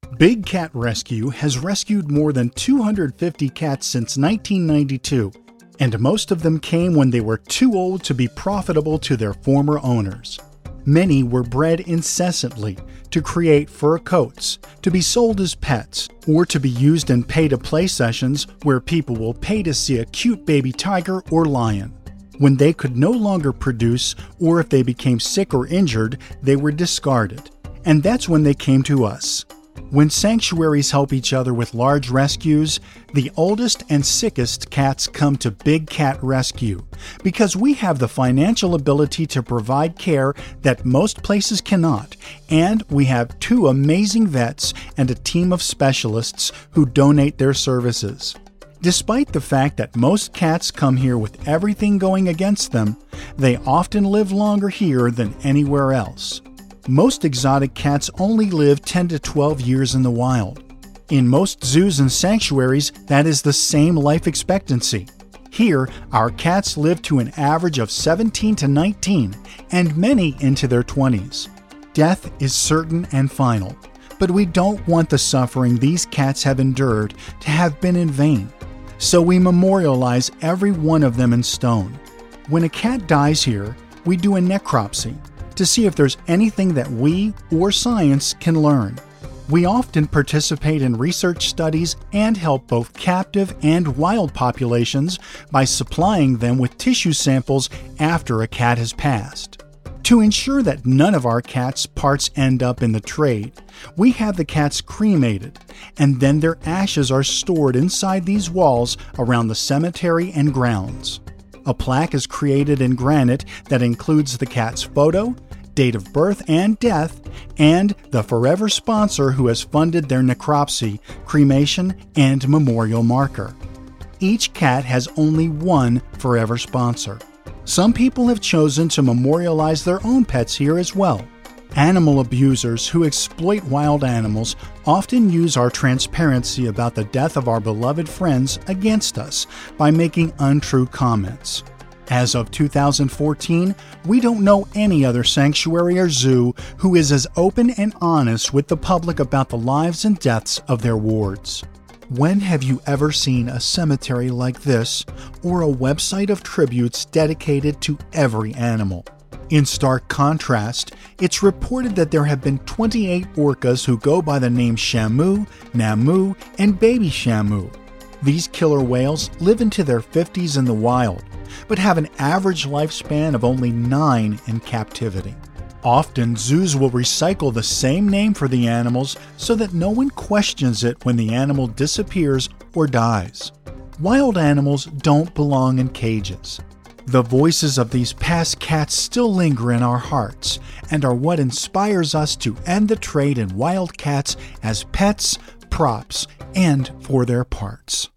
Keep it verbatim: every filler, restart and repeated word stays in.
Big Cat Rescue has rescued more than two hundred fifty cats since nineteen ninety-two, and most of them came when they were too old to be profitable to their former owners. Many were bred incessantly to create fur coats, to be sold as pets, or to be used in pay-to-play sessions where people will pay to see a cute baby tiger or lion. When they could no longer produce, or if they became sick or injured, they were discarded. And that's when they came to us. When sanctuaries help each other with large rescues, the oldest and sickest cats come to Big Cat Rescue because we have the financial ability to provide care that most places cannot, and we have two amazing vets and a team of specialists who donate their services. Despite the fact that most cats come here with everything going against them, they often live longer here than anywhere else. Most exotic cats only live ten to twelve years in the wild. In most zoos and sanctuaries, that is the same life expectancy. Here, our cats live to an average of seventeen to nineteen, and many into their twenties. Death is certain and final, but we don't want the suffering these cats have endured to have been in vain. So we memorialize every one of them in stone. When a cat dies here, we do a necropsy to see if there's anything that we or science can learn. We often participate in research studies and help both captive and wild populations by supplying them with tissue samples after a cat has passed. To ensure that none of our cats' parts end up in the trade, we have the cats cremated, and then their ashes are stored inside these walls around the cemetery and grounds. A plaque is created in granite that includes the cat's photo, date of birth and death, and the forever sponsor who has funded their necropsy, cremation, and memorial marker. Each cat has only one forever sponsor. Some people have chosen to memorialize their own pets here as well. Animal abusers who exploit wild animals often use our transparency about the death of our beloved friends against us by making untrue comments. As of two thousand fourteen, we don't know any other sanctuary or zoo who is as open and honest with the public about the lives and deaths of their wards. When have you ever seen a cemetery like this, or a website of tributes dedicated to every animal? In stark contrast, it's reported that there have been twenty-eight orcas who go by the name Shamu, Namu, and Baby Shamu. These killer whales live into their fifties in the wild, but have an average lifespan of only nine in captivity. Often, zoos will recycle the same name for the animals so that no one questions it when the animal disappears or dies. Wild animals don't belong in cages. The voices of these past cats still linger in our hearts and are what inspires us to end the trade in wild cats as pets, props, and for their parts.